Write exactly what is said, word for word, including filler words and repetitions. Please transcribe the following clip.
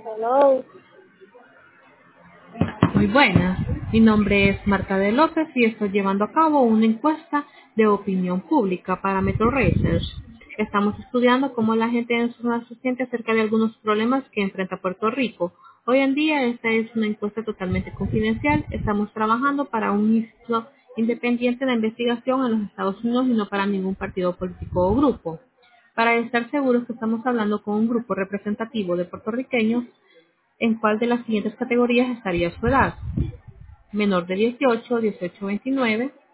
Hello. Muy buenas, mi nombre es Marta de López y estoy llevando a cabo una encuesta de opinión pública para Metro Research. Estamos estudiando cómo la gente en su zona se siente acerca de algunos problemas que enfrenta Puerto Rico. Hoy en día esta es una encuesta totalmente confidencial. Estamos trabajando para un instituto independiente de investigación en los Estados Unidos y no para ningún partido político o grupo. Para estar seguros que estamos hablando con un grupo representativo de puertorriqueños, ¿en cuál de las siguientes categorías estaría su edad? Menor de dieciocho, dieciocho a veintinueve,